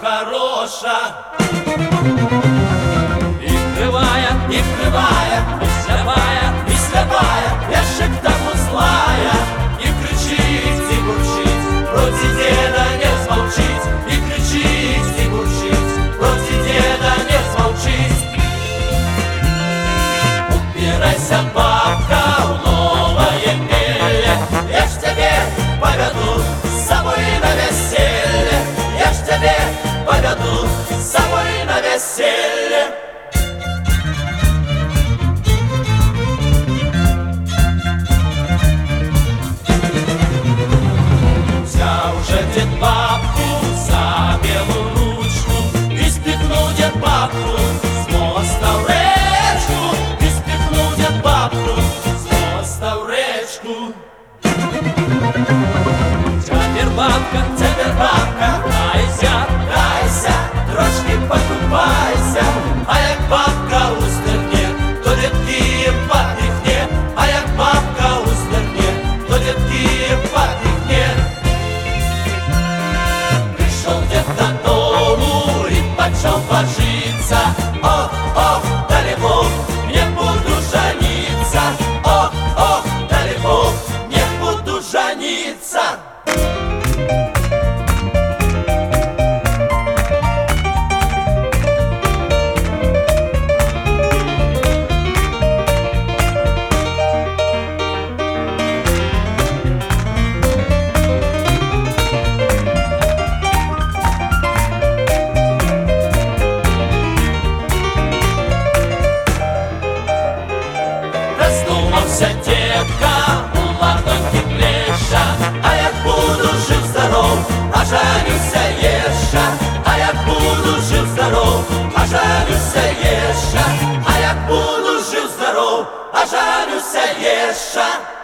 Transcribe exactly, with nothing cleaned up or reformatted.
хороша. І кривая, І кривая, і сляпая, і слепая, я ще к тому злая. І кричить, і бурчить, проти деда не змовчить. І кричить, і бурчить, проти деда не змовчить. Убирайся, бабка, в новое мелье. Я ж тебе поведу с собой на веселье. Я ж тебе поведу с собой на веселье. Взял же дед бабку за белую ручку и спихнул дед бабку с моста в речку. И спихнул дед бабку с моста в речку. тепер бабка, Теперь бабка, кайся, кайся, трошки покупайся. А як бабка устигне, то дядки попіхне. А як бабка устигне, то дядки попіхне. Пришел дед додому и почал божиться. Ох, ох, далеко не буду жениться. Ох, ох, далеко не буду жениться. Раздумався дедка, у ладоньки плеща. А як буду жив здоров, а жалюся єша. А як буду жив здоров, а жалюся єша. А як буду жив здоров, а жалюся єша.